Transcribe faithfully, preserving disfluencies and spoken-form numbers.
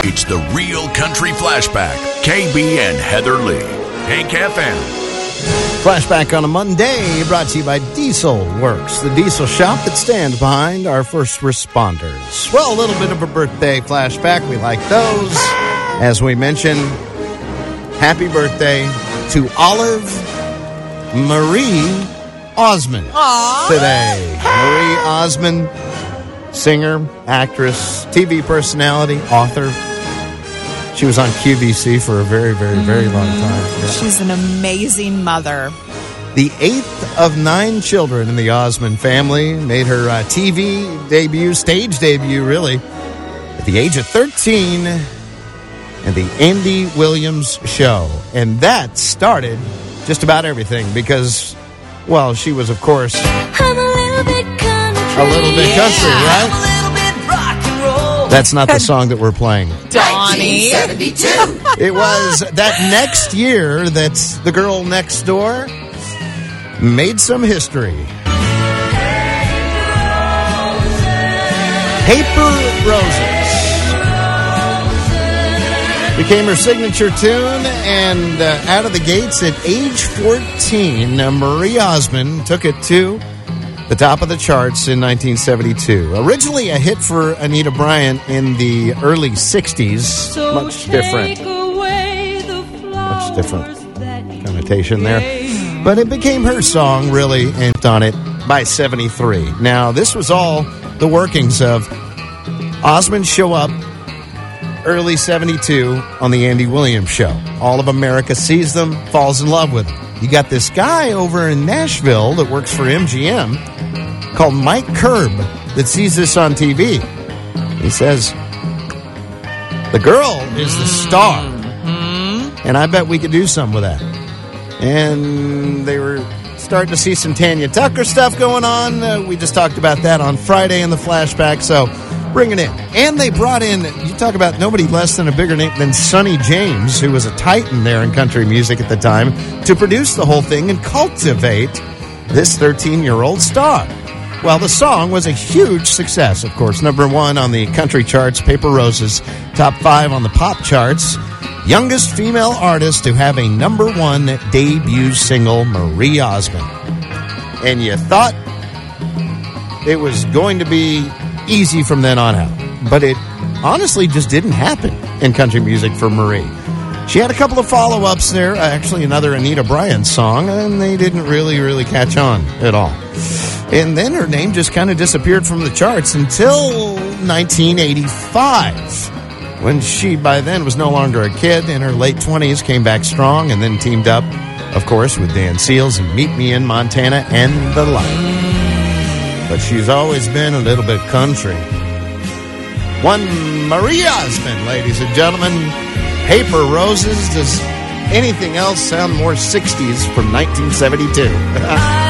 It's the Real Country Flashback. K B and Heather Lee. Hank F M. Flashback on a Monday, brought to you by Diesel Works, the diesel shop that stands behind our first responders. Well, a little bit of a birthday flashback. We like those. As we mentioned, happy birthday to Olive Marie Osmond Aww. today. Marie Osmond, singer, actress, T V personality, author. She was on Q V C for a very, very, very long time. Yeah. She's an amazing mother. The eighth of nine children in the Osmond family, made her uh, T V debut, stage debut, really, at the age of thirteen in the Andy Williams Show. And that started just about everything because, well, she was, of course, I'm a little bit country. a little bit country, I'm right? a little bit rock and roll. That's not the song that we're playing. Donnie. nineteen seventy-two. It was that next year that the girl next door made some history. Paper Roses became her signature tune, and uh, out of the gates at age fourteen, uh, Marie Osmond took it to the top of the charts in nineteen seventy-two. Originally a hit for Anita Bryant in the early sixties. So much different. Much different connotation there. But it became her song, really, and on it by seventy-three. Now, this was all the workings of Osmond show up early seventy-two on the Andy Williams Show. All of America sees them, falls in love with them. You got this guy over in Nashville that works for M G M called Mike Curb that sees this on T V. He says, the girl is the star, and I bet we could do something with that. And they were starting to see some Tanya Tucker stuff going on. Uh, we just talked about that on Friday in the flashback, so bring it in. And they brought in, you talk about nobody less than a bigger name than Sonny James, who was a titan there in country music at the time, to produce the whole thing and cultivate this thirteen-year-old star. Well, the song was a huge success, of course. Number one on the country charts, Paper Roses. Top five on the pop charts. Youngest female artist to have a number one debut single, Marie Osmond. And you thought it was going to be easy from then on out. But it honestly just didn't happen in country music for Marie. She had a couple of follow-ups there, actually another Anita Bryant song, and they didn't really, really catch on at all. And then her name just kind of disappeared from the charts until nineteen eighty-five, when she, by then, was no longer a kid. In her late twenties, came back strong, and then teamed up, of course, with Dan Seals and Meet Me in Montana and the like. But she's always been a little bit country. One Marie Osmond, ladies and gentlemen. Paper Roses. Does anything else sound more sixties from nineteen seventy-two?